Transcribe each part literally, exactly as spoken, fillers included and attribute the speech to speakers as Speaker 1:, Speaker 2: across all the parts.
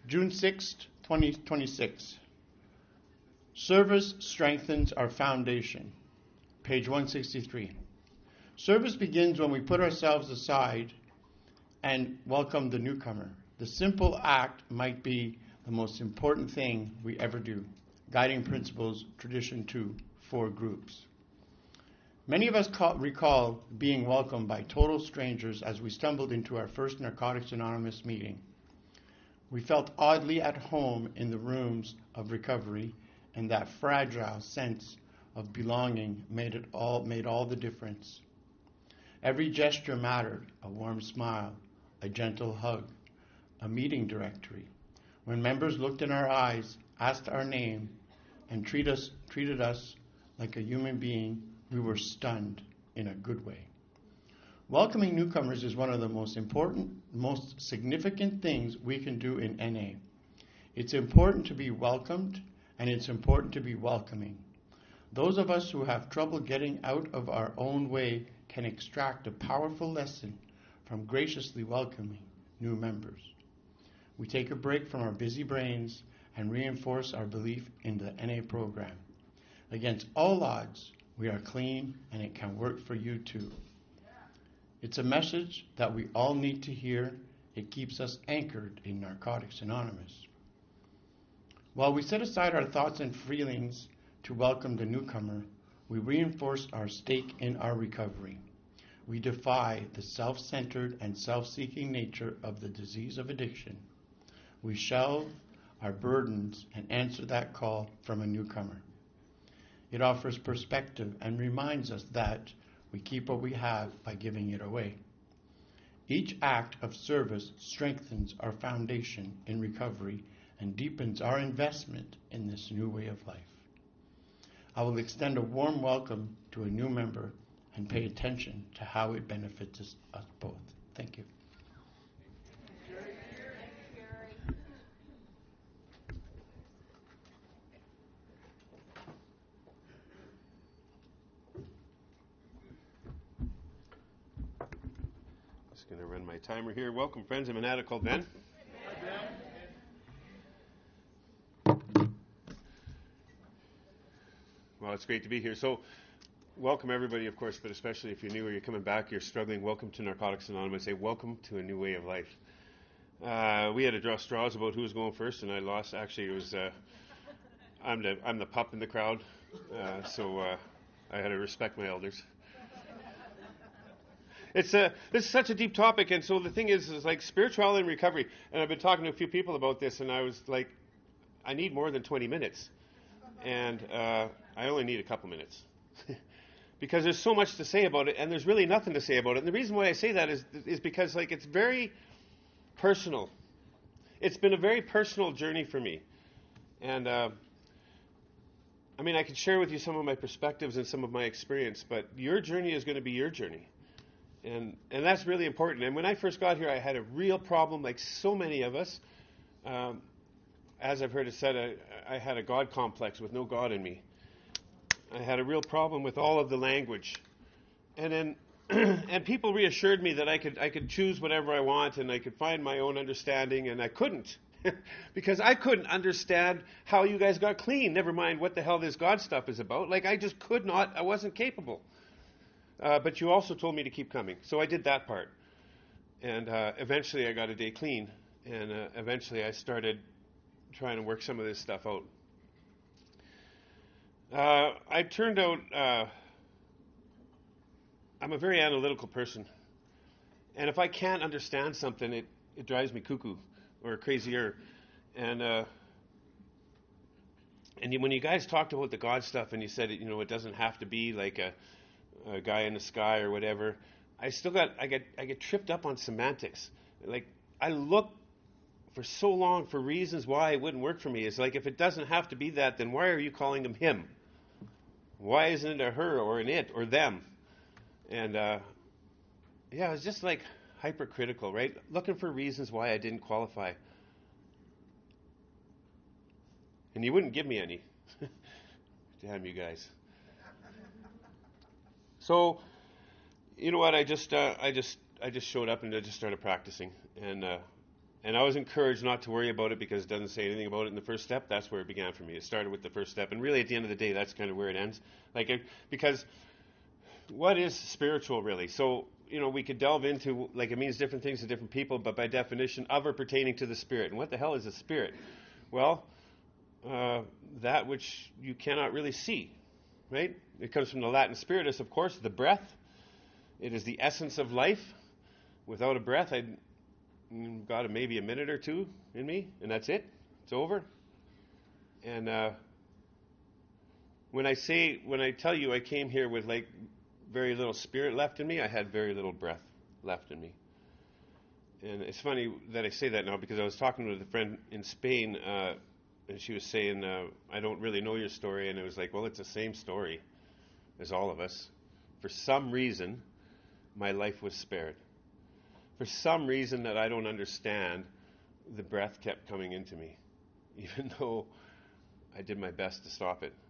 Speaker 1: June sixth, twenty twenty-six. Service strengthens our foundation. Page one sixty-three. Service begins when we put ourselves aside and welcome the newcomer. The simple act might be the most important thing we ever do. Guiding Principles, Tradition two, four groups. Many of us call, recall being welcomed by total strangers as we stumbled into our first Narcotics Anonymous meeting. We felt oddly at home in the rooms of recovery, and that fragile sense of belonging made it all made all the difference. Every gesture mattered: a warm smile, a gentle hug, a meeting directory. When members looked in our eyes, asked our name, and treat us, treated us like a human being, we were stunned in a good way. Welcoming newcomers is one of the most important, most significant things we can do in N A. It's important to be welcomed, and it's important to be welcoming. Those of us who have trouble getting out of our own way can extract a powerful lesson from graciously welcoming new members. We take a break from our busy brains and reinforce our belief in the N A program. Against all odds, we are clean, and it can work for you too. It's a message that we all need to hear. It keeps us anchored in Narcotics Anonymous. While we set aside our thoughts and feelings to welcome the newcomer, we reinforce our stake in our recovery. We defy the self-centered and self-seeking nature of the disease of addiction. We shelve our burdens and answer that call from a newcomer. It offers perspective and reminds us that we keep what we have by giving it away. Each act of service strengthens our foundation in recovery and deepens our investment in this new way of life. I will extend a warm welcome to a new member and pay attention to how it benefits us, us both. Thank you.
Speaker 2: Just going to run my timer here. Welcome, friends. I'm an addict called Ben. Well, it's great to be here. So, welcome everybody, of course, but especially if you're new or you're coming back, you're struggling, welcome to Narcotics Anonymous. Say welcome to a new way of life. Uh, we had to draw straws about who was going first, and I lost. Actually, it was uh, I'm the I'm the pup in the crowd, uh, so uh, I had to respect my elders. It's a this is such a deep topic, and so the thing is, is like spirituality and recovery. And I've been talking to a few people about this, and I was like, I need more than twenty minutes, and uh, I only need a couple minutes. Because there's so much to say about it, and there's really nothing to say about it. And the reason why I say that is is because like it's very personal. It's been a very personal journey for me. And uh, I mean, I could share with you some of my perspectives and some of my experience, but your journey is going to be your journey. And and that's really important. And when I first got here, I had a real problem, like so many of us. Um, as I've heard it said, I, I had a God complex with no God in me. I had a real problem with all of the language. And then and people reassured me that I could I could choose whatever I want and I could find my own understanding, and I couldn't. Because I couldn't understand how you guys got clean, never mind what the hell this God stuff is about. Like, I just could not, I wasn't capable. Uh, but you also told me to keep coming. So I did that part. And uh, eventually I got a day clean. And uh, eventually I started trying to work some of this stuff out. Uh, I turned out, uh, I'm a very analytical person. And if I can't understand something, it, it drives me cuckoo or crazier. And uh, and you, when you guys talked about the God stuff and you said, it, you know, it doesn't have to be like a, a guy in the sky or whatever, I still got, I get, I get tripped up on semantics. Like, I look for so long for reasons why it wouldn't work for me. It's like, if it doesn't have to be that, then why are you calling them him? Why isn't it a her or an it or them? And uh, yeah, it was just like hypercritical, right? Looking for reasons why I didn't qualify. And you wouldn't give me any. Damn you guys. So, you know what? I just, uh, I just, I just showed up and I just started practicing. And uh, And I was encouraged not to worry about it because it doesn't say anything about it in the first step. That's where it began for me. It started with the first step. And really, at the end of the day, that's kind of where it ends. Like, it, because what is spiritual, really? So, you know, we could delve into, like, it means different things to different people, but by definition, of or pertaining to the Spirit. And what the hell is a spirit? Well, uh, that which you cannot really see, right? It comes from the Latin spiritus, of course, the breath. It is the essence of life. Without a breath, I'd got a, maybe a minute or two in me, and that's it. It's over. And uh, when I say, when I tell you I came here with like very little spirit left in me, I had very little breath left in me. And it's funny that I say that now because I was talking with a friend in Spain, uh, and she was saying, uh, I don't really know your story. And it was like, well, it's the same story as all of us. For some reason, my life was spared. For some reason that I don't understand, the breath kept coming into me, even though I did my best to stop it.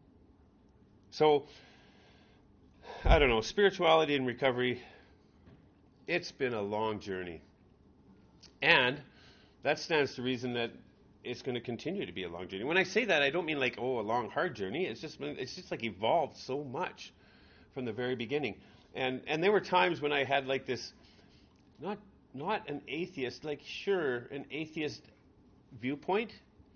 Speaker 2: So, I don't know, spirituality and recovery, it's been a long journey. And that stands to reason that it's going to continue to be a long journey. When I say that, I don't mean like, oh, a long, hard journey. It's just been, it's just like evolved so much from the very beginning. And and there were times when I had like this, not not an atheist, like sure, an atheist viewpoint,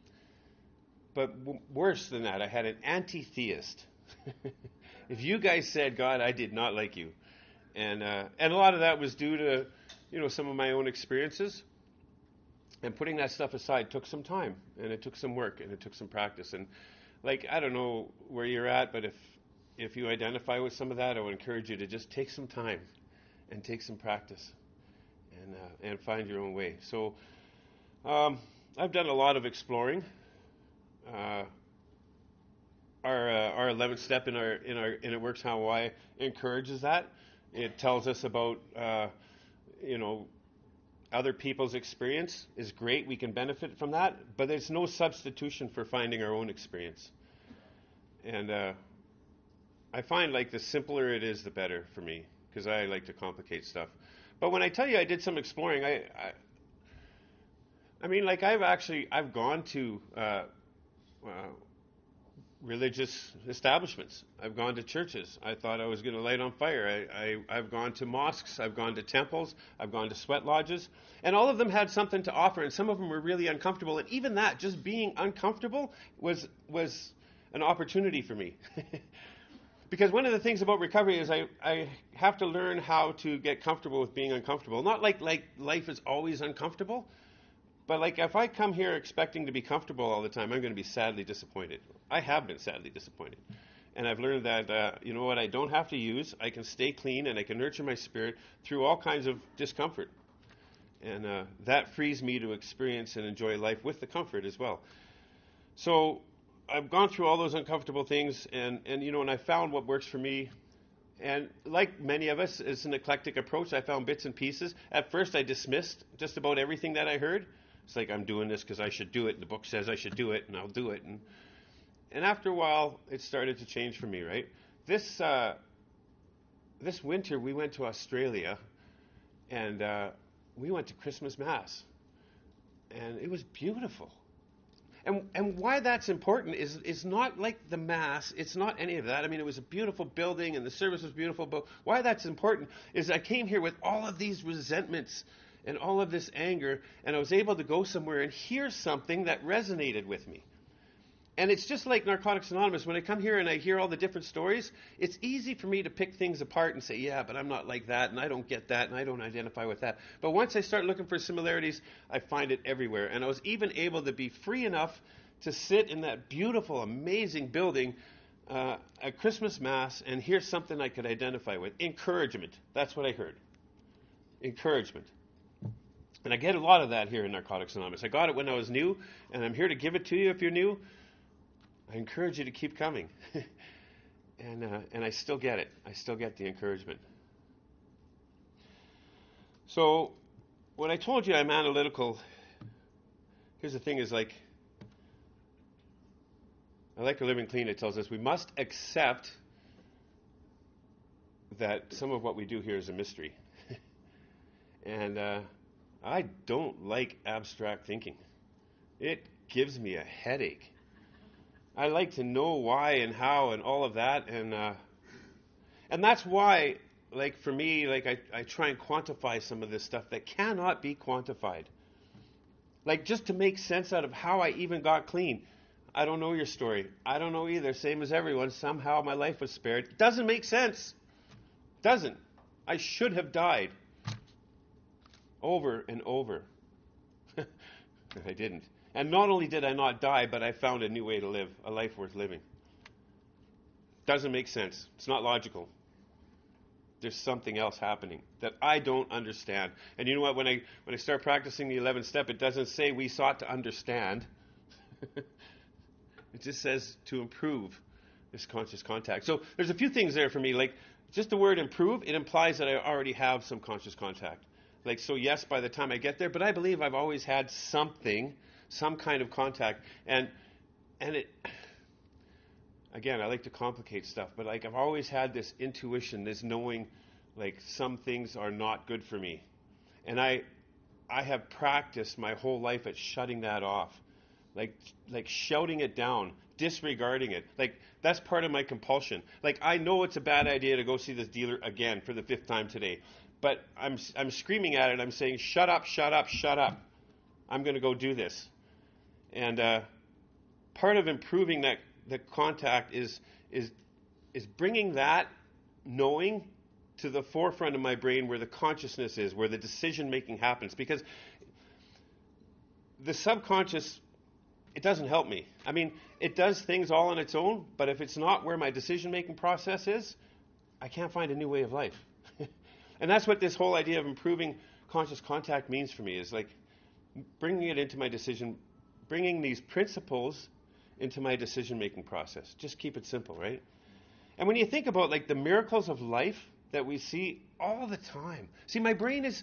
Speaker 2: but w- worse than that, I had an anti-theist. If you guys said God, I did not like you. And uh, and a lot of that was due to, you know, some of my own experiences. And putting that stuff aside took some time, and it took some work, and it took some practice. And like, I don't know where you're at, but if if you identify with some of that, I would encourage you to just take some time and take some practice and uh, and find your own way. So um, I've done a lot of exploring. Uh, our uh, our eleventh step in our in our in It Works How Why encourages that. It tells us about uh, you know other people's experience is great. We can benefit from that, but there's no substitution for finding our own experience. And uh, I find like the simpler it is, the better for me, because I like to complicate stuff. But when I tell you I did some exploring, I, I, I mean, like I've actually I've gone to uh, uh, religious establishments. I've gone to churches. I thought I was going to light on fire. I, I, I've gone to mosques. I've gone to temples. I've gone to sweat lodges, and all of them had something to offer, and some of them were really uncomfortable. And even that, just being uncomfortable, was was an opportunity for me. Because one of the things about recovery is I, I have to learn how to get comfortable with being uncomfortable. Not like, like life is always uncomfortable, but like if I come here expecting to be comfortable all the time, I'm going to be sadly disappointed. I have been sadly disappointed. And I've learned that, uh, you know what, I don't have to use. I can stay clean and I can nurture my spirit through all kinds of discomfort. And uh, that frees me to experience and enjoy life with the comfort as well. So I've gone through all those uncomfortable things, and, and you know, and I found what works for me. And like many of us, it's an eclectic approach. I found bits and pieces. At first, I dismissed just about everything that I heard. It's like, I'm doing this because I should do it, and the book says I should do it, and I'll do it. And and after a while, it started to change for me, right? This uh, this winter, we went to Australia, and uh, we went to Christmas Mass, and it was beautiful. And and why that's important is is not like the Mass. It's not any of that. I mean, it was a beautiful building and the service was beautiful. But why that's important is I came here with all of these resentments and all of this anger, and I was able to go somewhere and hear something that resonated with me. And it's just like Narcotics Anonymous. When I come here and I hear all the different stories, it's easy for me to pick things apart and say, yeah, but I'm not like that, and I don't get that, and I don't identify with that. But once I start looking for similarities, I find it everywhere. And I was even able to be free enough to sit in that beautiful, amazing building uh, at Christmas Mass and hear something I could identify with. Encouragement. That's what I heard. Encouragement. And I get a lot of that here in Narcotics Anonymous. I got it when I was new, and I'm here to give it to you if you're new. I encourage you to keep coming. and uh, and I still get it. I still get the encouragement. So when I told you I'm analytical, here's the thing is like, I like a Living Clean. It tells us we must accept that some of what we do here is a mystery. and uh, I don't like abstract thinking. It gives me a headache. I like to know why and how and all of that, and uh, and that's why, like for me, like I, I try and quantify some of this stuff that cannot be quantified. Like just to make sense out of how I even got clean. I don't know your story. I don't know either. Same as everyone. Somehow my life was spared. It doesn't make sense. Doesn't. I should have died. Over and over. I didn't. And not only did I not die, but I found a new way to live, a life worth living. Doesn't make sense. It's not logical. There's something else happening that I don't understand. And you know what? When I when I start practicing the eleventh step, it doesn't say we sought to understand. It just says to improve this conscious contact. So there's a few things there for me. Like just the word improve, it implies that I already have some conscious contact. Like, so yes, by the time I get there, but I believe I've always had something, some kind of contact. And and it, again, I like to complicate stuff, but like I've always had this intuition, this knowing, like some things are not good for me. And I I have practiced my whole life at shutting that off. Like like shouting it down, disregarding it. Like that's part of my compulsion. Like I know it's a bad idea to go see this dealer again for the fifth time today. But I'm I'm screaming at it. I'm saying, shut up, shut up, shut up. I'm going to go do this. And uh, part of improving that the contact is is is bringing that knowing to the forefront of my brain where the consciousness is, where the decision making happens. Because the subconscious, it doesn't help me. I mean, it does things all on its own, but if it's not where my decision making process is, I can't find a new way of life. And that's what this whole idea of improving conscious contact means for me, is like bringing it into my decision, bringing these principles into my decision-making process. Just keep it simple, right? And when you think about like the miracles of life that we see all the time. See, my brain is...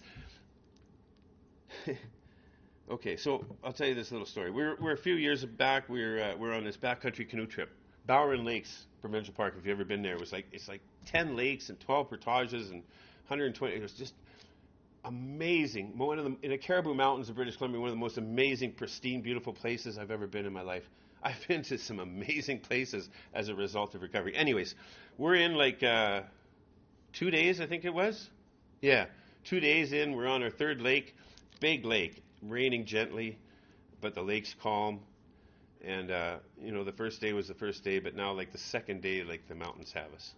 Speaker 2: Okay, so I'll tell you this little story. We're, we're a few years back, we we're, uh, we're on this backcountry canoe trip. Bowron Lakes, Provincial Park, if you've ever been there, it was like, it's like ten lakes and twelve portages and one hundred twenty, it was just amazing. One of the, in the Caribou Mountains of British Columbia, one of the most amazing, pristine, beautiful places I've ever been in my life. I've been to some amazing places as a result of recovery. Anyways, we're in like uh, two days, I think it was. Yeah, two days in, we're on our third lake, big lake, raining gently, but the lake's calm. And, uh, you know, the first day was the first day, but now like the second day, like the mountains have us.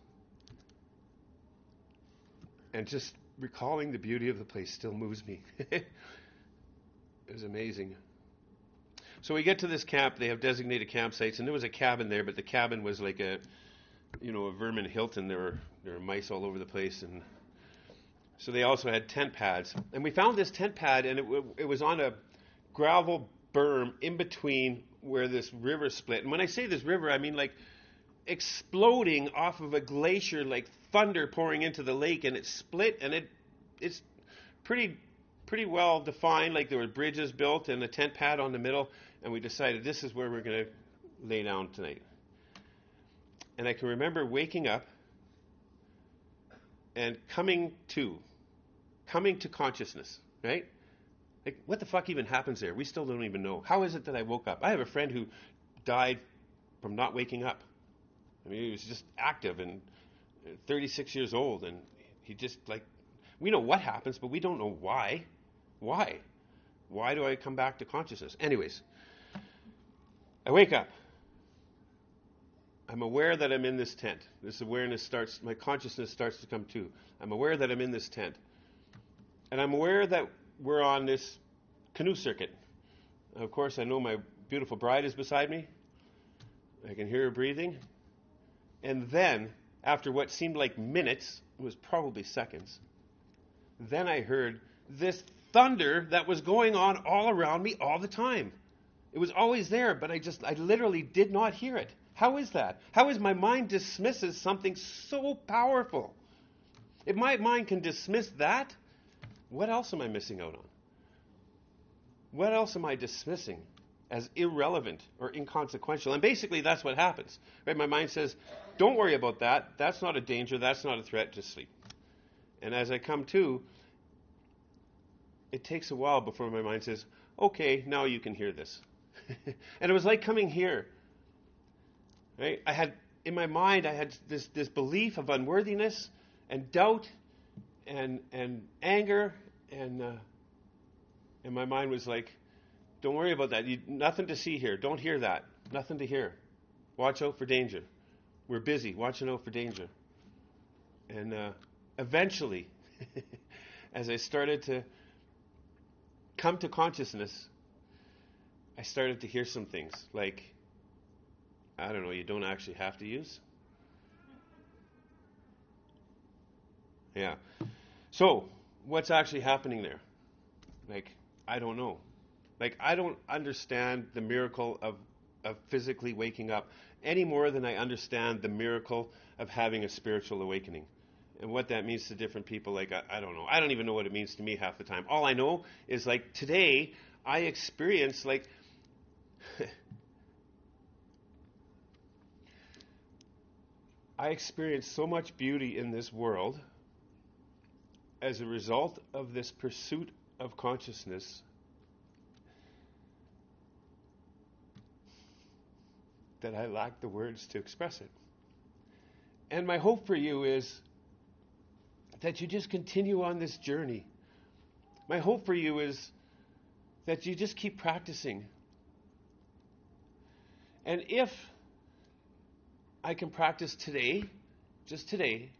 Speaker 2: And just recalling the beauty of the place still moves me. It was amazing. So we get to this camp. They have designated campsites, and there was a cabin there, but the cabin was like a, you know, a vermin Hilton. There were there were mice all over the place, and so they also had tent pads. And we found this tent pad, and it it was on a gravel berm in between where this river split. And when I say this river, I mean like exploding off of a glacier, like thunder pouring into the lake, and it split, and it it's pretty pretty well defined. Like there were bridges built and a tent pad on the middle, and we decided this is where we're going to lay down tonight. And I can remember waking up and coming to, coming to consciousness, right? Like, what the fuck even happens there? We still don't even know. How is it that I woke up? I have a friend who died from not waking up. I mean, he was just active and thirty-six years old, and he just, like, we know what happens, but we don't know why. Why? Why do I come back to consciousness? Anyways, I wake up. I'm aware that I'm in this tent. This awareness starts, my consciousness starts to come to. I'm aware that I'm in this tent. And I'm aware that we're on this canoe circuit. Of course, I know my beautiful bride is beside me. I can hear her breathing. And then, after what seemed like minutes, it was probably seconds, then I heard this thunder that was going on all around me all the time. It was always there, but I just, I literally did not hear it. How is that? How is my mind dismisses something so powerful? If my mind can dismiss that, what else am I missing out on? What else am I dismissing as irrelevant or inconsequential? And basically, that's what happens. Right? My mind says, don't worry about that. That's not a danger. That's not a threat. Just sleep. And as I come to, it takes a while before my mind says, okay, now you can hear this. And it was like coming here. Right? I had, in my mind, I had this, this belief of unworthiness and doubt and and anger, and uh, and my mind was like, don't worry about that. You, nothing to see here. Don't hear that. Nothing to hear. Watch out for danger. We're busy watching out for danger. And uh, eventually, as I started to come to consciousness, I started to hear some things like, I don't know, you don't actually have to use. Yeah. So, what's actually happening there? Like, I don't know. Like, I don't understand the miracle of, of physically waking up any more than I understand the miracle of having a spiritual awakening. And what that means to different people, like, I, I don't know. I don't even know what it means to me half the time. All I know is, like, today, I experience, like, I experience so much beauty in this world as a result of this pursuit of consciousness that I lack the words to express it. And my hope for you is that you just continue on this journey. My hope for you is that you just keep practicing. And if I can practice today, just today,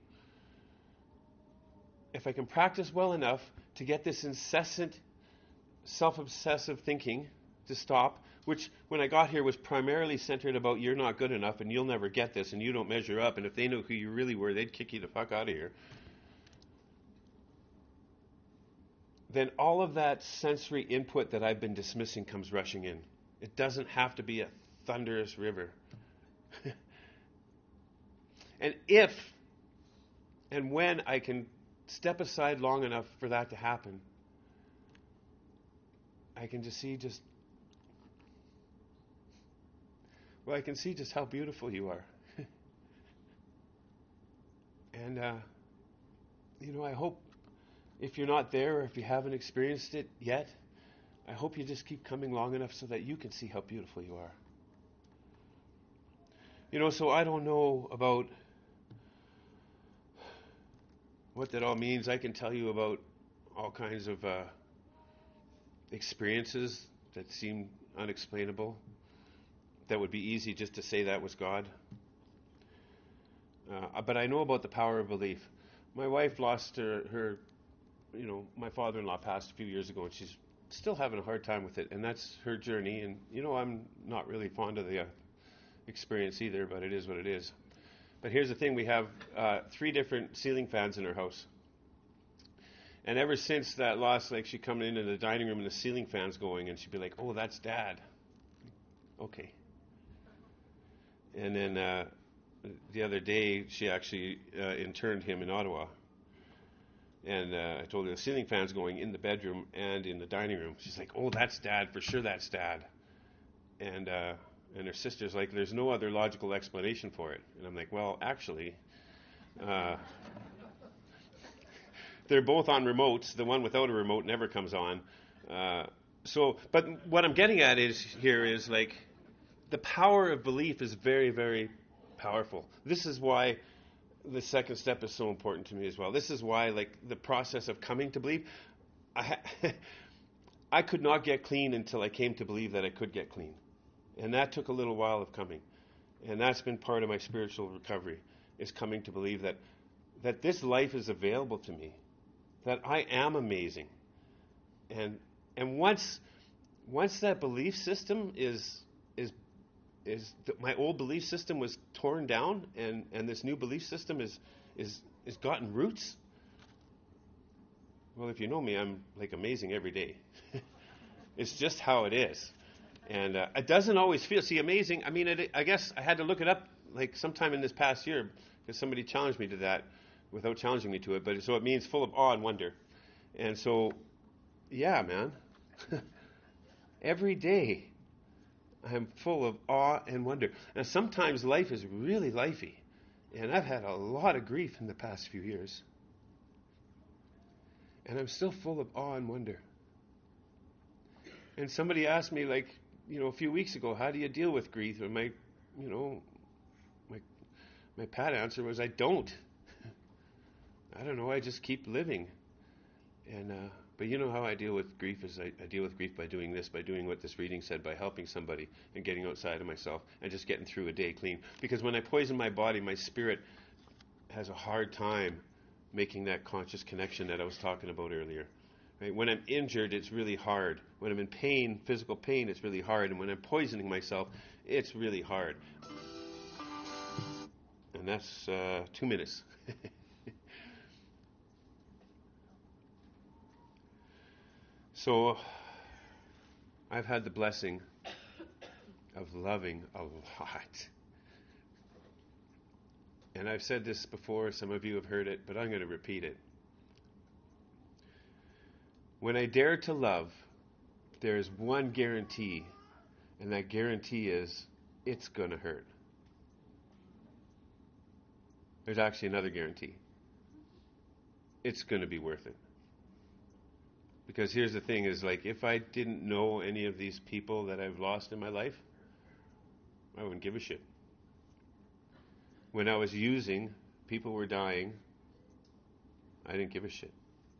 Speaker 2: if I can practice well enough to get this incessant self-obsessive thinking to stop, which when I got here was primarily centered about you're not good enough and you'll never get this and you don't measure up, and if they knew who you really were, they'd kick you the fuck out of here. Then all of that sensory input that I've been dismissing comes rushing in. It doesn't have to be a thunderous river. And if and when I can step aside long enough for that to happen, I can just see just, well, I can see just how beautiful you are. And, uh, you know, I hope if you're not there or if you haven't experienced it yet, I hope you just keep coming long enough so that you can see how beautiful you are. You know, so I don't know about what that all means. I can tell you about all kinds of uh, experiences that seem unexplainable, that would be easy just to say that was God. Uh, but I know about the power of belief. My wife lost her, her, you know, my father-in-law passed a few years ago, and she's still having a hard time with it, and that's her journey. And, you know, I'm not really fond of the uh, experience either, but it is what it is. But here's the thing, we have uh, three different ceiling fans in our house. And ever since that loss, like, she'd come into the dining room and the ceiling fan's going, and she'd be like, oh, that's Dad. Okay. And then uh, the other day, she actually uh, interned him in Ottawa. And uh, I told her the ceiling fan's going in the bedroom and in the dining room. She's like, oh, that's Dad. For sure that's Dad. And... Uh, And her sister's like, there's no other logical explanation for it. And I'm like, well, actually, uh, they're both on remotes. The one without a remote never comes on. Uh, so, but what I'm getting at is here is like, the power of belief is very, very powerful. This is why the second step is so important to me as well. This is why, like, the process of coming to believe, I, ha- I could not get clean until I came to believe that I could get clean. And that took a little while of coming. And that's been part of my spiritual recovery, is coming to believe that that this life is available to me, that I am amazing. And and once once that belief system is is is th- my old belief system was torn down, and, and this new belief system is is is gotten roots. Well, if you know me, I'm like amazing every day. It's just how it is. And uh, it doesn't always feel, see, amazing. I mean, it, I guess I had to look it up like sometime in this past year because somebody challenged me to that without challenging me to it. But so it means full of awe and wonder. And so, yeah, man, every day I'm full of awe and wonder. And sometimes life is really lifey. And I've had a lot of grief in the past few years. And I'm still full of awe and wonder. And somebody asked me, like, you know, a few weeks ago, how do you deal with grief? And my, you know, my, my pat answer was, I don't. I don't know, I just keep living. And, uh, but you know how I deal with grief is I, I deal with grief by doing this, by doing what this reading said, by helping somebody and getting outside of myself and just getting through a day clean. Because when I poison my body, my spirit has a hard time making that conscious connection that I was talking about earlier. Right? When I'm injured, it's really hard. When I'm in pain, physical pain, it's really hard. And when I'm poisoning myself, it's really hard. And that's uh, two minutes. So I've had the blessing of loving a lot. And I've said this before, some of you have heard it, but I'm going to repeat it. When I dare to love, there is one guarantee, and that guarantee is it's going to hurt. There's actually another guarantee. It's going to be worth it. Because here's the thing is, like, if I didn't know any of these people that I've lost in my life, I wouldn't give a shit. When I was using, people were dying, I didn't give a shit.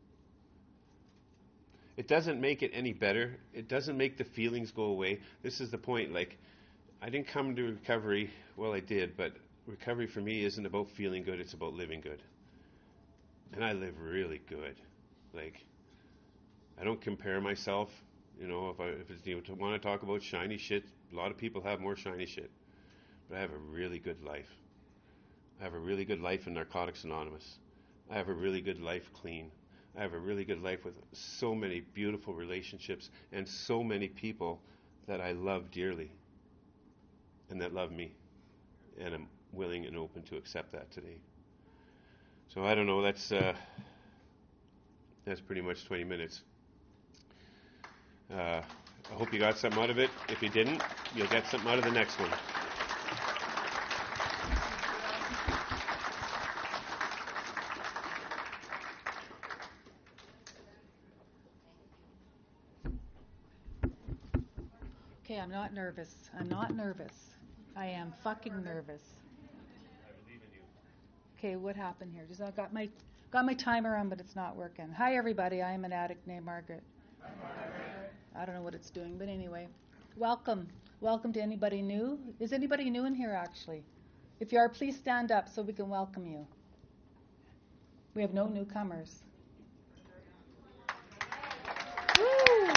Speaker 2: It doesn't make it any better. It doesn't make the feelings go away. This is the point. Like, I didn't come to recovery, well, I did, but recovery for me isn't about feeling good, it's about living good. And I live really good. Like, I don't compare myself. You know, if I if it's, you know, want to talk about shiny shit, a lot of people have more shiny shit. But I have a really good life. I have a really good life in Narcotics Anonymous. I have a really good life clean. I have a really good life with so many beautiful relationships and so many people that I love dearly and that love me. And I'm willing and open to accept that today. So I don't know, that's uh, that's pretty much twenty minutes. Uh, I hope you got something out of it. If you didn't, you'll get something out of the next one.
Speaker 3: Okay, I'm not nervous. I'm not nervous. I am fucking nervous.
Speaker 2: I believe in you.
Speaker 3: Okay, what happened here? Just I got my got my timer on, but it's not working. Hi, everybody. I am an addict named Margaret. Hi, Margaret. I don't know what it's doing, but anyway, welcome. Welcome to anybody new. Is anybody new in here, actually? If you are, please stand up so we can welcome you. We have no newcomers. Woo!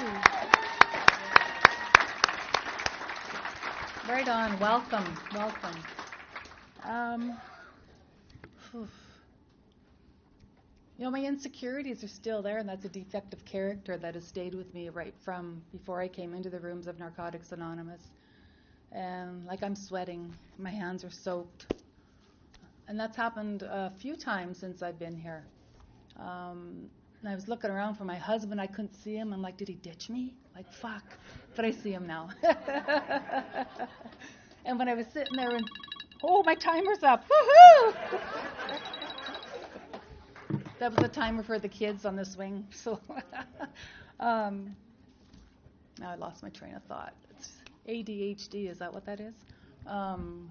Speaker 3: Right on. Welcome. Welcome. Um, phew. You know, my insecurities are still there, and that's a defect of character that has stayed with me right from before I came into the rooms of Narcotics Anonymous. And like I'm sweating, my hands are soaked. And that's happened a few times since I've been here. Um, and I was looking around for my husband, I couldn't see him. I'm like, did he ditch me? Like, fuck. But I see him now. And when I was sitting there and, oh, my timer's up. Woohoo! That was a timer for the kids on the swing. So, um, now I lost my train of thought. It's A D H D, is that what that is? Um,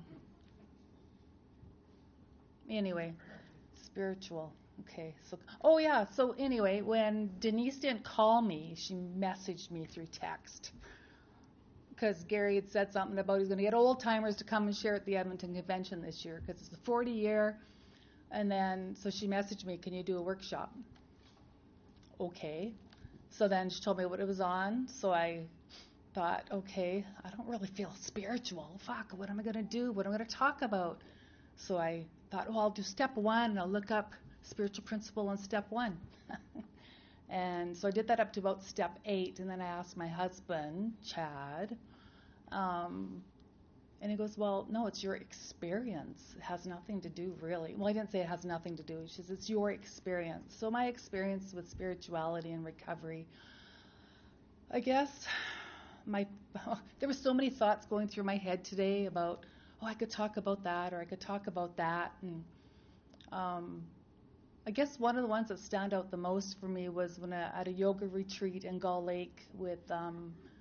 Speaker 3: anyway, spiritual. Okay. So, oh yeah. So anyway, when Denise didn't call me, she messaged me through text because Gary had said something about he's going to get old timers to come and share at the Edmonton Convention this year because it's the forty year. And then, so she messaged me, can you do a workshop? Okay. So then she told me what it was on. So I thought, okay, I don't really feel spiritual. Fuck, what am I going to do? What am I going to talk about? So I thought, well, I'll do step one, and I'll look up spiritual principle on step one. And so I did that up to about step eight. And then I asked my husband, Chad, um, and he goes, well, no, it's your experience. It has nothing to do, really. Well, I didn't say it has nothing to do. He says, it's your experience. So my experience with spirituality and recovery, I guess, my oh, there were so many thoughts going through my head today about, oh, I could talk about that, or I could talk about that. And um, I guess one of the ones that stand out the most for me was when I, at a yoga retreat in Gull Lake with um,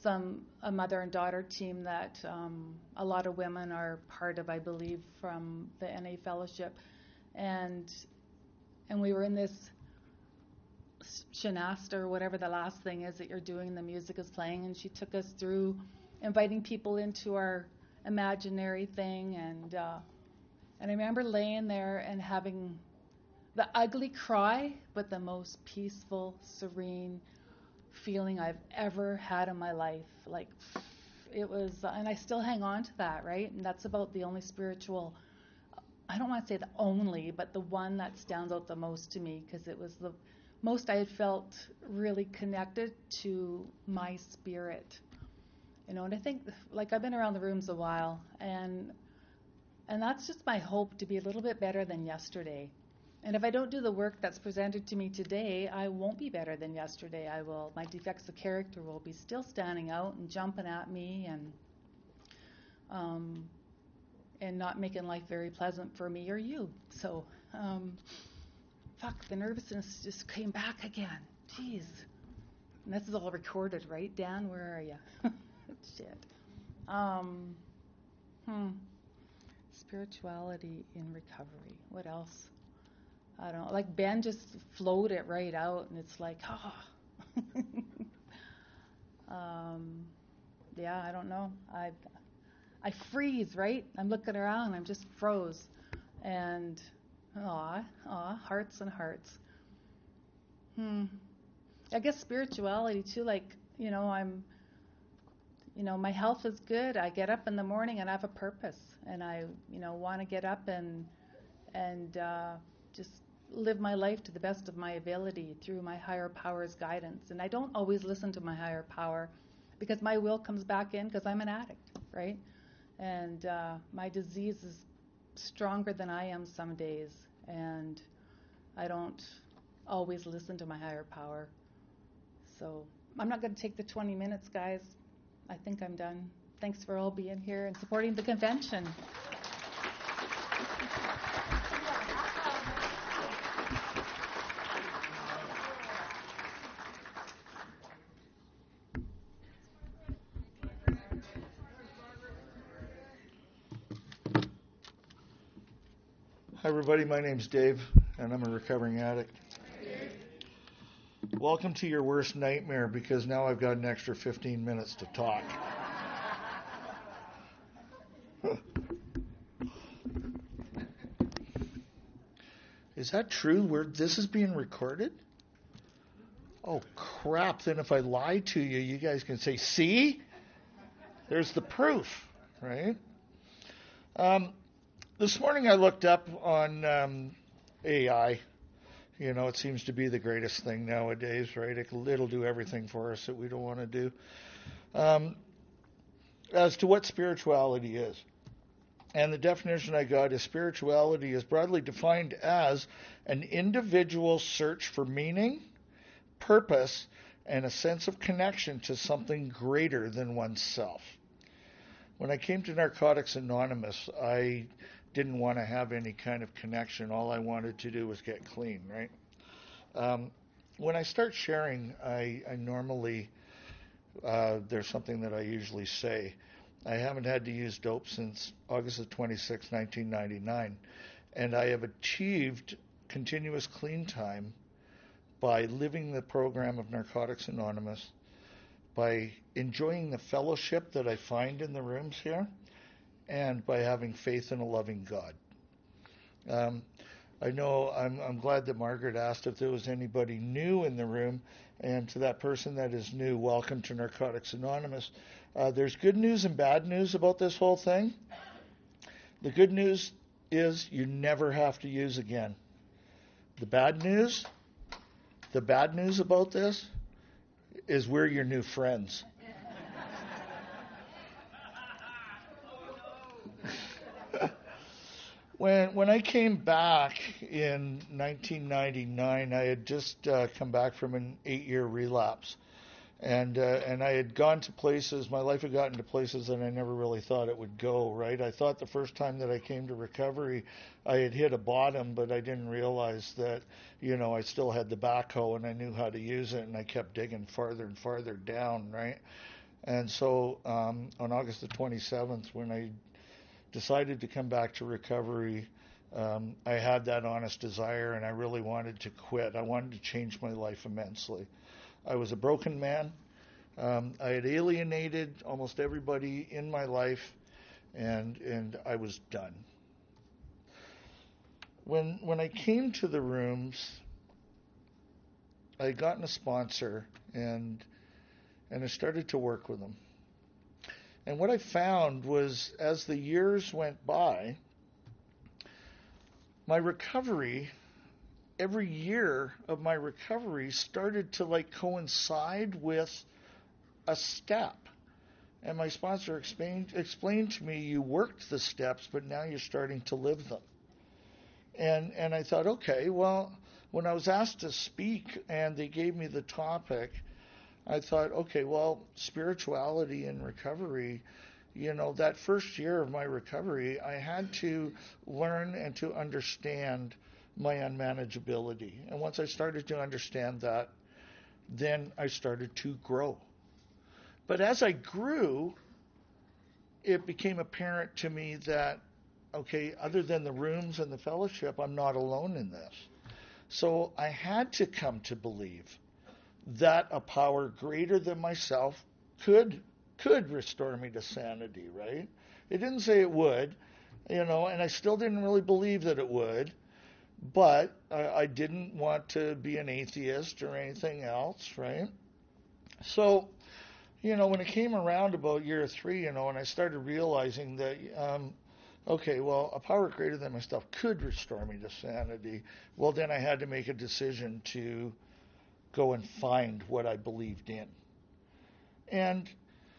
Speaker 3: some a mother and daughter team that um, a lot of women are part of, I believe, from the N A Fellowship, and and we were in this Shanasta or whatever the last thing is that you're doing. The music is playing, and she took us through inviting people into our imaginary thing, and uh, and I remember laying there and having the ugly cry, but the most peaceful, serene feeling I've ever had in my life. Like, it was, uh, and I still hang on to that, right? And that's about the only spiritual, I don't want to say the only, but the one that stands out the most to me, because it was the most I had felt really connected to my spirit. You know, and I think, like, I've been around the rooms a while, and and that's just my hope, to be a little bit better than yesterday. And if I don't do the work that's presented to me today, I won't be better than yesterday. I will, my defects of character will be still standing out and jumping at me, and um, and not making life very pleasant for me or you. So, um, fuck, the nervousness just came back again. Jeez. And this is all recorded, right, Dan? Where are you? Shit. Um, hmm. Spirituality in recovery. What else? I don't know. Like, Ben just flowed it right out, and it's like, oh. um, yeah, I don't know. I I freeze, right? I'm looking around, I'm just froze. And, aw, aw, hearts and hearts. Hmm. I guess spirituality, too, like, you know, I'm, you know, my health is good. I get up in the morning and I have a purpose. And I, you know, want to get up and, and uh, just live my life to the best of my ability through my higher power's guidance. And I don't always listen to my higher power, because my will comes back in, because I'm an addict, right? And uh, my disease is stronger than I am some days, and I don't always listen to my higher power. So I'm not going to take the twenty minutes, guys. I think I'm done. Thanks for all being here and supporting the convention.
Speaker 4: Hi, everybody. My name's Dave, and I'm a recovering addict. Welcome to your worst nightmare, because now I've got an extra fifteen minutes to talk. Is that true? Where this is being recorded? Oh, crap. Then if I lie to you, you guys can say, see? There's the proof, right? Um, this morning I looked up on um, A I. You know, it seems to be the greatest thing nowadays, right? It, it'll do everything for us that we don't want to do. Um, as to what spirituality is. And the definition I got is spirituality is broadly defined as an individual search for meaning, purpose, and a sense of connection to something greater than oneself. When I came to Narcotics Anonymous, I didn't want to have any kind of connection. All I wanted to do was get clean, right? Um, when I start sharing, I, I normally, uh, there's something that I usually say. I haven't had to use dope since August the twenty-sixth, nineteen ninety-nine, and I have achieved continuous clean time by living the program of Narcotics Anonymous, by enjoying the fellowship that I find in the rooms here, and by having faith in a loving God. Um, I know I'm, I'm glad that Margaret asked if there was anybody new in the room, and to that person that is new, welcome to Narcotics Anonymous. Uh, there's good news and bad news about this whole thing. The good news is you never have to use again. The bad news, the bad news about this is we're your new friends. When when I came back in nineteen ninety-nine, I had just uh, come back from an eight-year relapse, and uh, and I had gone to places. My life had gotten to places that I never really thought it would go. Right? I thought the first time that I came to recovery, I had hit a bottom, but I didn't realize that, you know, I still had the backhoe and I knew how to use it, and I kept digging farther and farther down. Right? And so um, on August the twenty-seventh, when I decided to come back to recovery, um, I had that honest desire, and I really wanted to quit. I wanted to change my life immensely. I was a broken man. Um, I had alienated almost everybody in my life, and and I was done. When when I came to the rooms, I had gotten a sponsor, and and I started to work with them. And what I found was, as the years went by, my recovery, every year of my recovery started to like coincide with a step. And my sponsor explained, explained to me, you worked the steps, but now you're starting to live them. And and I thought, okay, well, when I was asked to speak and they gave me the topic, I thought, okay, well, spirituality and recovery, you know, that first year of my recovery, I had to learn and to understand my unmanageability. And once I started to understand that, then I started to grow. But as I grew, it became apparent to me that, okay, other than the rooms and the fellowship, I'm not alone in this. So I had to come to believe that a power greater than myself could could restore me to sanity, right? It didn't say it would, you know, and I still didn't really believe that it would, but I, I didn't want to be an atheist or anything else, right? So, you know, when it came around about year three, you know, and I started realizing that, um, okay, well, a power greater than myself could restore me to sanity, well, then I had to make a decision to go and find what I believed in. And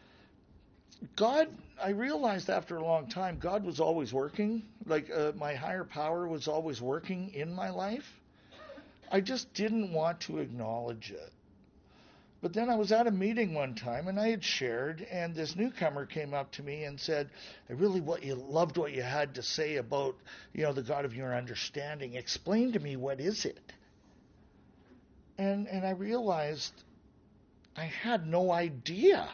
Speaker 4: God, I realized after a long time, God was always working. Like uh, my higher power was always working in my life. I just didn't want to acknowledge it. But then I was at a meeting one time, and I had shared, and this newcomer came up to me and said, I really what you loved what you had to say about, you know, the God of your understanding. Explain to me, what is it? And and I realized I had no idea.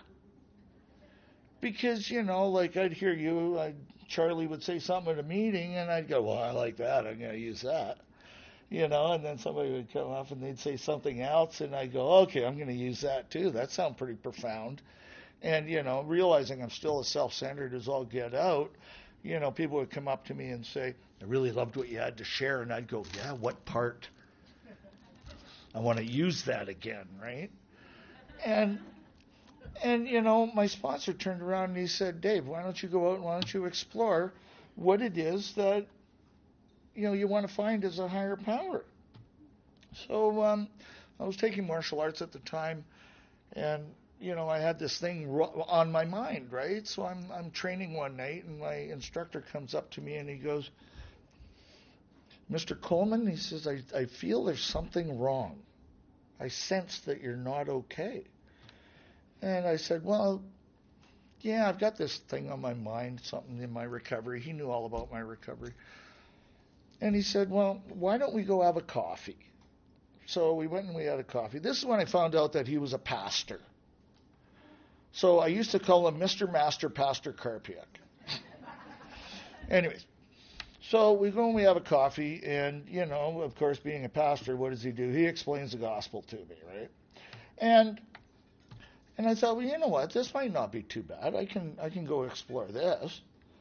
Speaker 4: Because, you know, like I'd hear you, I'd, Charlie would say something at a meeting, and I'd go, well, I like that, I'm going to use that. You know, and then somebody would come up and they'd say something else, and I'd go, okay, I'm going to use that too. That sounds pretty profound. And, you know, realizing I'm still as self-centered as all get out, you know, people would come up to me and say, I really loved what you had to share. And I'd go, yeah, what part? I want to use that again, right? And, and you know, my sponsor turned around and he said, Dave, why don't you go out and why don't you explore what it is that, you know, you want to find as a higher power. So um, I was taking martial arts at the time, and, you know, I had this thing ro- on my mind, right? So I'm I'm training one night, and my instructor comes up to me, and he goes, Mister Coleman, he says, I, I feel there's something wrong. I sense that you're not okay. And I said, well, yeah, I've got this thing on my mind, something in my recovery. He knew all about my recovery. And he said, well, why don't we go have a coffee? So we went and we had a coffee. This is when I found out that he was a pastor. So I used to call him Mister Master Pastor Karpiak. Anyways, so we go and we have a coffee, and, you know, of course, being a pastor, what does he do? He explains the gospel to me, right? And and I thought, well, you know what? This might not be too bad. I can I can go explore this.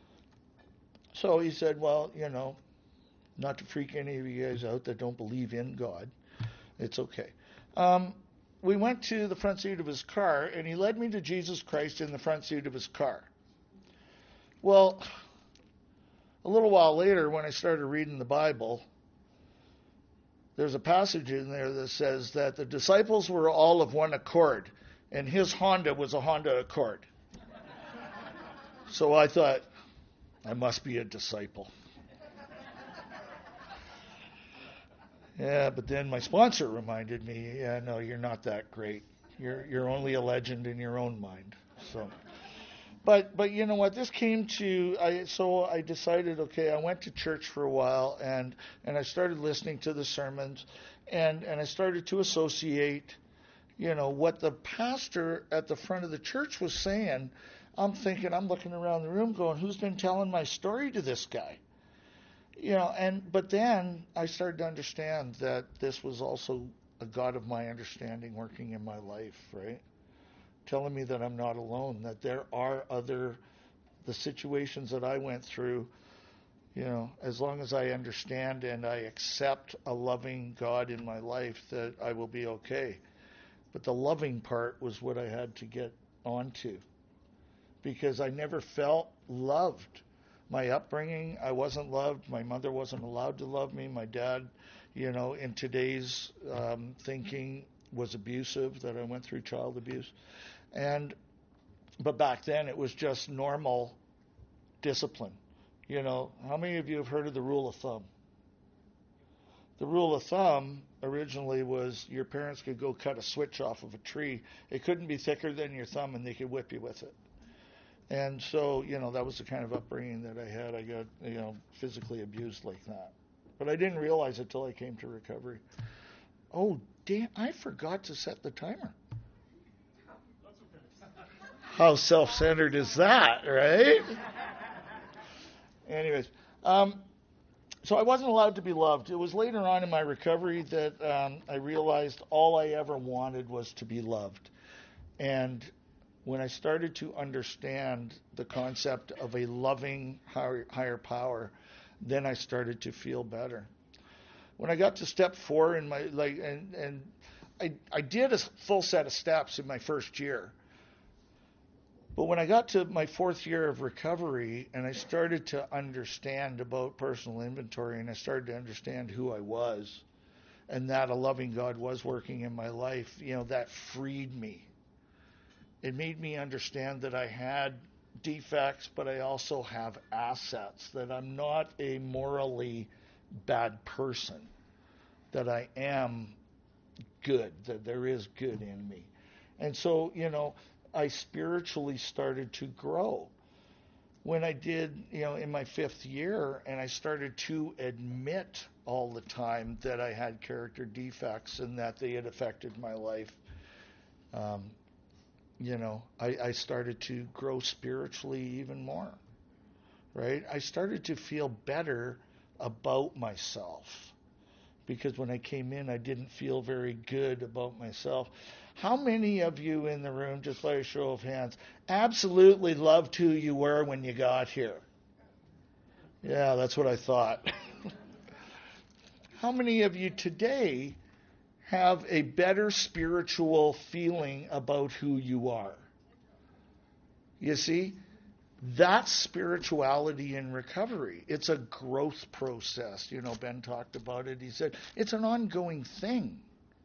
Speaker 4: So he said, well, you know, not to freak any of you guys out that don't believe in God. It's okay. Um, we went to the front seat of his car, and he led me to Jesus Christ in the front seat of his car. Well, a little while later, when I started reading the Bible, there's a passage in there that says that the disciples were all of one accord, and his Honda was a Honda Accord. So I thought, I must be a disciple. Yeah, but then my sponsor reminded me, yeah, no, you're not that great. You're you're only a legend in your own mind. So, but but you know what? This came to I. So I decided, okay, I went to church for a while, and and I started listening to the sermons, and and I started to associate, You know, what the pastor at the front of the church was saying, I'm thinking, I'm looking around the room going, who's been telling my story to this guy? You know, and but then I started to understand that this was also a God of my understanding working in my life, right? Telling me that I'm not alone, that there are other, the situations that I went through, you know, as long as I understand and I accept a loving God in my life, that I will be okay. But the loving part was what I had to get onto, because I never felt loved. My upbringing, I wasn't loved. My mother wasn't allowed to love me. My dad, you know, in today's um, thinking, was abusive, that I went through child abuse. And, but back then it was just normal discipline. You know, how many of you have heard of the rule of thumb? The rule of thumb originally was your parents could go cut a switch off of a tree. It couldn't be thicker than your thumb, and they could whip you with it. And so, you know, that was the kind of upbringing that I had. I got, you know, physically abused like that. But I didn't realize it till I came to recovery. Oh, damn, I forgot to set the timer. How self-centered is that, right? Anyways, um, so I wasn't allowed to be loved. It was later on in my recovery that um, I realized all I ever wanted was to be loved. And when I started to understand the concept of a loving higher, higher power, then I started to feel better. When I got to step four in my, like, and, and I, I did a full set of steps in my first year. But when I got to my fourth year of recovery and I started to understand about personal inventory, and I started to understand who I was, and that a loving God was working in my life, you know, that freed me. It made me understand that I had defects, but I also have assets, that I'm not a morally bad person, that I am good, that there is good in me. And so, you know, I spiritually started to grow when I did, you know, in my fifth year, and I started to admit all the time that I had character defects and that they had affected my life. Um, you know, I, I started to grow spiritually even more, right? I started to feel better about myself, because when I came in, I didn't feel very good about myself. How many of you in the room, just by a show of hands, absolutely loved who you were when you got here? Yeah, that's what I thought. How many of you today have a better spiritual feeling about who you are? You see, that's spirituality in recovery. It's a growth process. You know, Ben talked about it. He said it's an ongoing thing.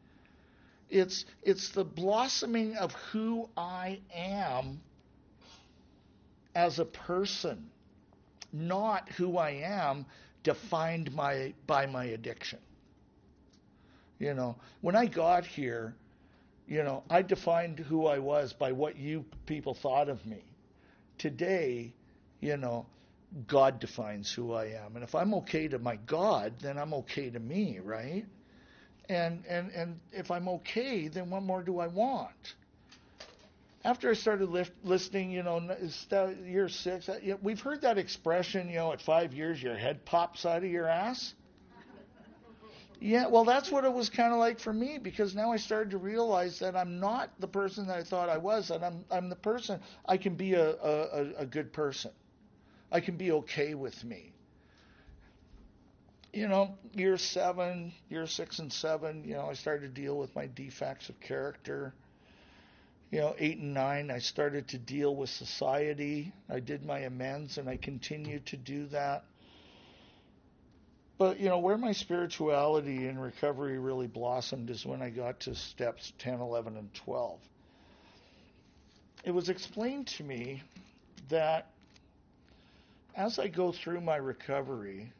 Speaker 4: It's it's the blossoming of who I am as a person, not who I am defined my, by my addiction. You know, when I got here, you know, I defined who I was by what you people thought of me. Today, you know, God defines who I am. And if I'm okay to my God, then I'm okay to me, right? And and and if I'm okay, then what more do I want? After I started lift, listening, you know, year six, we've heard that expression, you know, at five years, your head pops out of your ass. Yeah, well, that's what it was kind of like for me, because now I started to realize that I'm not the person that I thought I was, and I'm I'm the person. I can be a, a, a good person. I can be okay with me. You know, year seven, year six and seven, you know, I started to deal with my defects of character. You know, eight and nine, I started to deal with society. I did my amends, and I continue to do that. But, you know, where my spirituality and recovery really blossomed is when I got to steps ten, eleven, and twelve. It was explained to me that as I go through my recovery,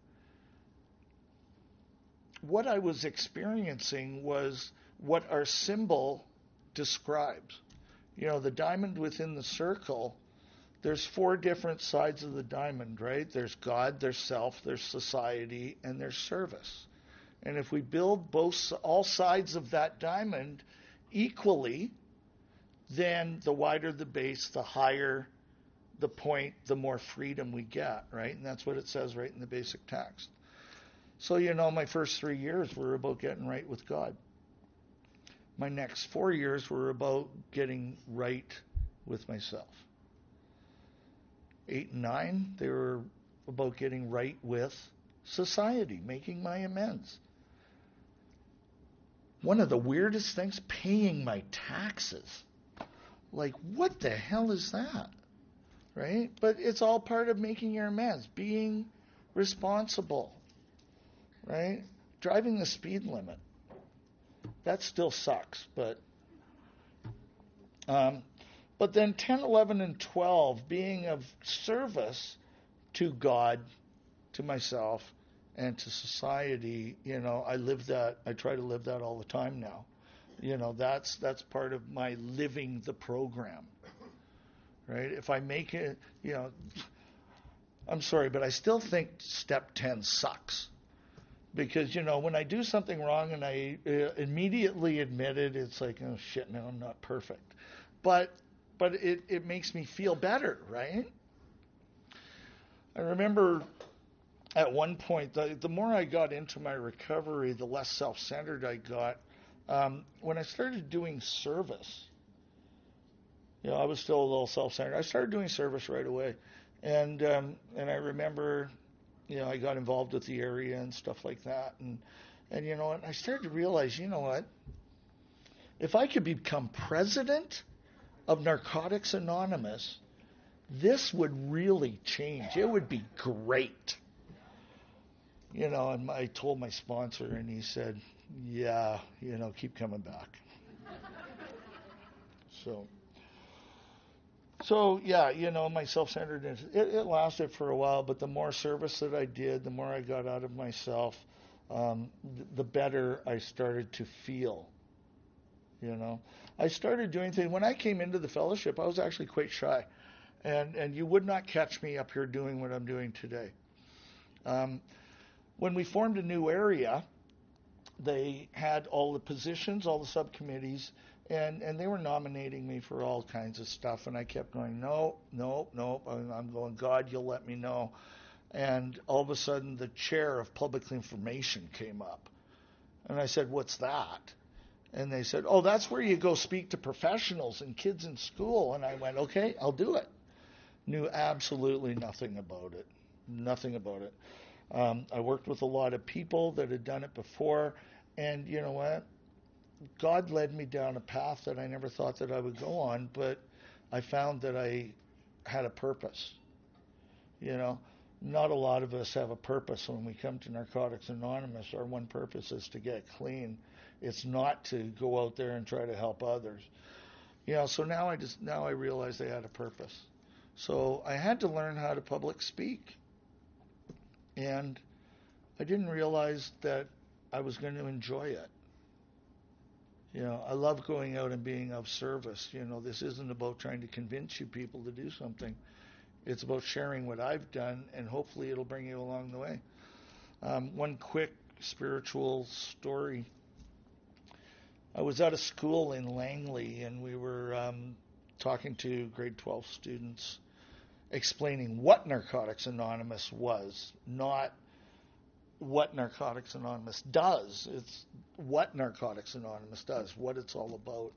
Speaker 4: what I was experiencing was what our symbol describes. You know, the diamond within the circle, there's four different sides of the diamond, right? There's God, there's self, there's society, and there's service. And if we build both all sides of that diamond equally, then the wider the base, the higher the point, the more freedom we get, right? And that's what it says right in the basic text. So, you know, my first three years were about getting right with God. My next four years were about getting right with myself. Eight and nine, they were about getting right with society, making my amends. One of the weirdest things, paying my taxes. Like, what the hell is that? Right? But it's all part of making your amends, being responsible. Right? Driving the speed limit. That still sucks, but um, but then ten, eleven, and twelve, being of service to God, to myself, and to society, you know, I live that, I try to live that all the time now. You know, that's that's part of my living the program, right? If I make it, you know, I'm sorry, but I still think step ten sucks. Because, you know, when I do something wrong and I uh, immediately admit it, it's like, oh, shit, no, I'm not perfect. But but it, it makes me feel better, right? I remember at one point, the, the more I got into my recovery, the less self-centered I got. Um, when I started doing service, you know, I was still a little self-centered. I started doing service right away. And um, and I remember, you know, I got involved with the area and stuff like that. And, and you know, and I started to realize, you know what? If I could become president of Narcotics Anonymous, this would really change. It would be great. You know, and I told my sponsor, and he said, yeah, you know, keep coming back. So, so yeah, you know, my self-centeredness, it, it lasted for a while, but the more service that I did, the more I got out of myself, um, th- the better I started to feel. You know, I started doing things. When I came into the fellowship, I was actually quite shy. And and you would not catch me up here doing what I'm doing today. Um, when we formed a new area, they had all the positions, all the subcommittees, and, and they were nominating me for all kinds of stuff. And I kept going, no, no, no. I'm going, God, you'll let me know. And all of a sudden, the chair of public information came up. And I said, what's that? And they said, oh, that's where you go speak to professionals and kids in school. And I went, okay, I'll do it. Knew absolutely nothing about it. Nothing about it. Um, I worked with a lot of people that had done it before. And you know what? God led me down a path that I never thought that I would go on. But I found that I had a purpose. You know, not a lot of us have a purpose when we come to Narcotics Anonymous. Our one purpose is to get clean. It's not to go out there and try to help others. You know, so now I just now I realized I had a purpose. So I had to learn how to public speak. And I didn't realize that I was going to enjoy it. You know, I love going out and being of service. You know, this isn't about trying to convince you people to do something. It's about sharing what I've done, and hopefully it'll bring you along the way. Um, one quick spiritual story. I was at a school in Langley, and we were um, talking to grade twelve students, explaining what Narcotics Anonymous was, not what Narcotics Anonymous does. It's what Narcotics Anonymous does, what it's all about.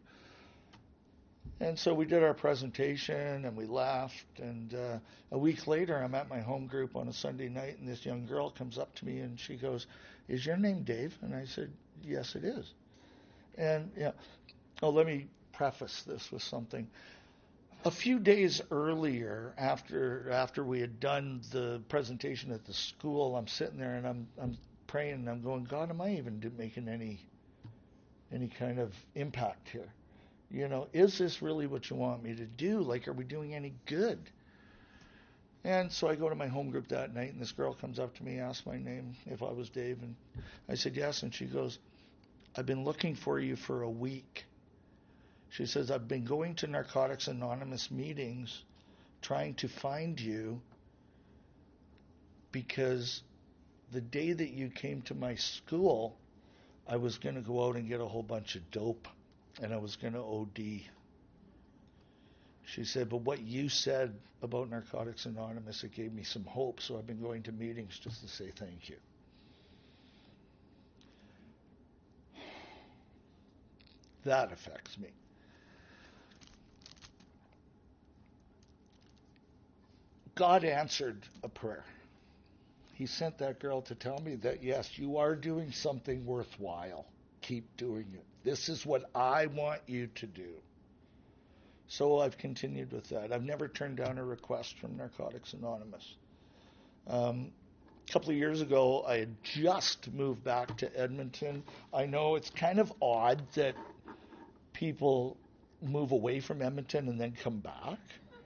Speaker 4: And so we did our presentation, and we laughed, and uh, a week later, I'm at my home group on a Sunday night, and this young girl comes up to me, and she goes, is your name Dave? And I said, yes, it is. And, yeah, oh, let me preface this with something. A few days earlier, after after we had done the presentation at the school, I'm sitting there, and I'm I'm praying, and I'm going, God, am I even do, making any any kind of impact here? You know, is this really what you want me to do? Like, are we doing any good? And so I go to my home group that night, and this girl comes up to me, asks my name, if I was Dave, and I said yes, and she goes, I've been looking for you for a week. She says, I've been going to Narcotics Anonymous meetings trying to find you because the day that you came to my school, I was going to go out and get a whole bunch of dope. and I was going to O D. She said, but what you said about Narcotics Anonymous, it gave me some hope, so I've been going to meetings just to say thank you. That affects me. God answered a prayer. He sent that girl to tell me that, yes, you are doing something worthwhile. Keep doing it. This is what I want you to do. So I've continued with that. I've never turned down a request from Narcotics Anonymous. Um, a couple of years ago, I had just moved back to Edmonton. I know it's kind of odd that people move away from Edmonton and then come back.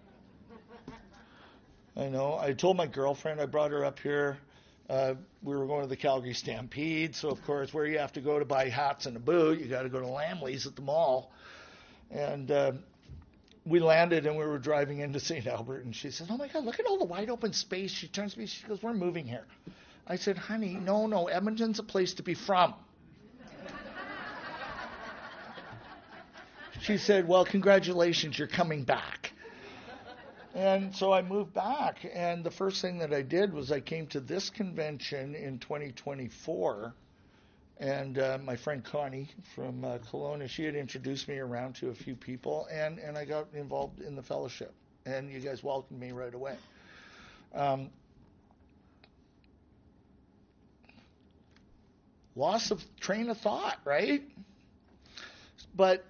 Speaker 4: I know. I told my girlfriend, I brought her up here. Uh, we were going to the Calgary Stampede, so of course, where you have to go to buy hats and a boot, you got to go to Lamley's at the mall. And uh, we landed and we were driving into Saint Albert, and she said, oh my God, look at all the wide open space. She turns to me, she goes, we're moving here. I said, honey, no, no, Edmonton's a place to be from. She said, well, congratulations, you're coming back. And so I moved back, and the first thing that I did was I came to this convention in twenty twenty-four, and uh, my friend Connie from uh, Kelowna, she had introduced me around to a few people, and, and I got involved in the fellowship, and you guys welcomed me right away. Um, loss of train of thought, right? But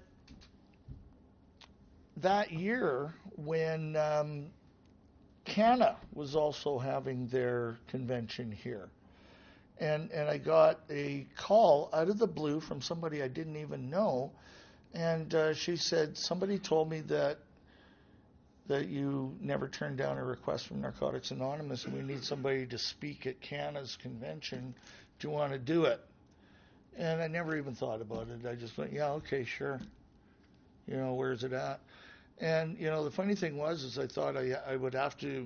Speaker 4: that year, when um, Canna was also having their convention here, and and I got a call out of the blue from somebody I didn't even know, and uh, she said, somebody told me that that you never turned down a request from Narcotics Anonymous, and we need somebody to speak at Canna's convention. Do you want to do it? And I never even thought about it. I just went, yeah, okay, sure. You know, where's it at? And, you know, the funny thing was, is I thought I, I would have to,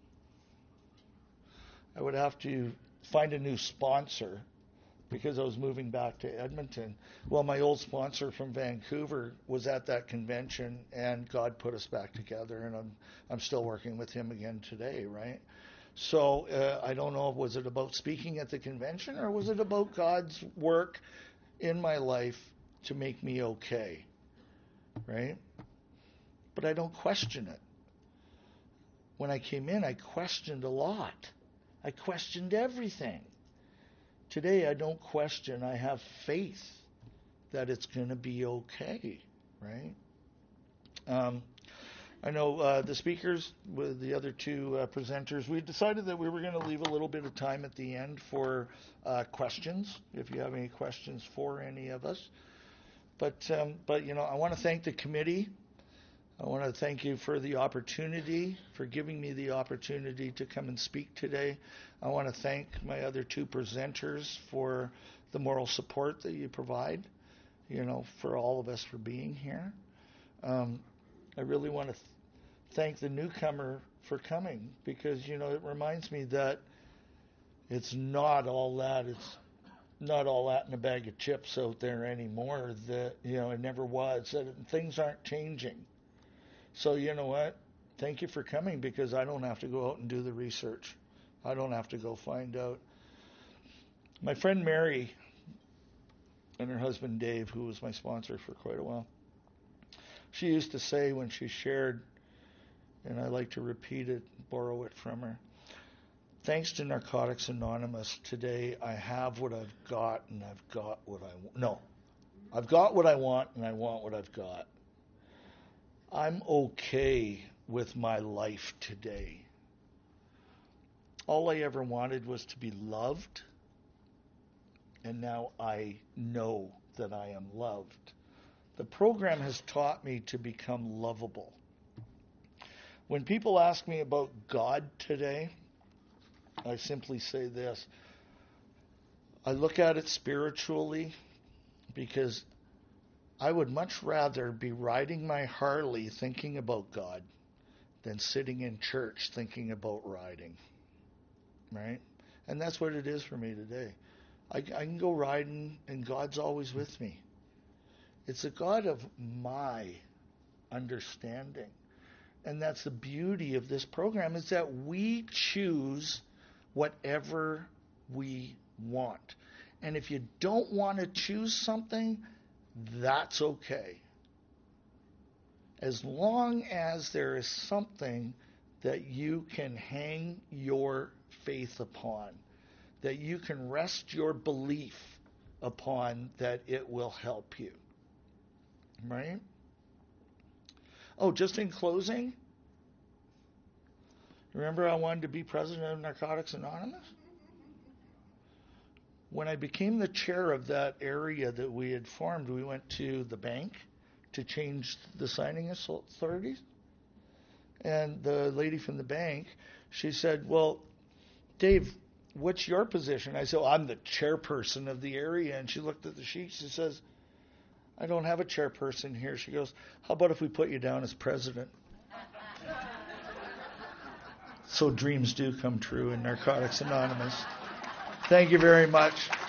Speaker 4: I would have to find a new sponsor because I was moving back to Edmonton. Well, my old sponsor from Vancouver was at that convention, and God put us back together, and I'm, I'm still working with him again today, right? So uh, I don't know, was it about speaking at the convention, or was it about God's work in my life to make me okay, right? But I don't question it. When I came in, I questioned a lot. I questioned everything. Today, I don't question. I have faith that it's going to be okay, right? Um, I know uh, the speakers, with the other two uh, presenters, we decided that we were going to leave a little bit of time at the end for uh, questions, if you have any questions for any of us. But, um, but you know, I want to thank the committee. I want to thank you for the opportunity, for giving me the opportunity to come and speak today. I want to thank my other two presenters for the moral support that you provide, you know, for all of us for being here. Um, I really want to th- thank the newcomer for coming, because, you know, it reminds me that it's not all that. It's not all that in a bag of chips out there anymore. That, you know, it never was. That things aren't changing. So, you know what? Thank you for coming, because I don't have to go out and do the research. I don't have to go find out. My friend Mary and her husband Dave, who was my sponsor for quite a while, she used to say when she shared, and I like to repeat it, borrow it from her, thanks to Narcotics Anonymous, today I have what I've got, and I've got what I want. No, I've got what I want, and I want what I've got. I'm okay with my life today. All I ever wanted was to be loved, and now I know that I am loved. The program has taught me to become lovable. When people ask me about God today, I simply say this. I look at it spiritually, because I would much rather be riding my Harley thinking about God than sitting in church thinking about riding, right? And that's what it is for me today. I, I can go riding, and God's always with me. It's a God of my understanding. And that's the beauty of this program, is that we choose whatever we want. And if you don't want to choose something, that's okay. As long as there is something that you can hang your faith upon, that you can rest your belief upon, that it will help you. Right? Oh, just in closing, remember I wanted to be president of Narcotics Anonymous? When I became the chair of that area that we had formed, we went to the bank to change the signing authorities. And the lady from the bank, she said, well, Dave, what's your position? I said, well, I'm the chairperson of the area. And she looked at the sheet. She says, I don't have a chairperson here. She goes, how about if we put you down as president? So dreams do come true in Narcotics Anonymous. Thank you very much.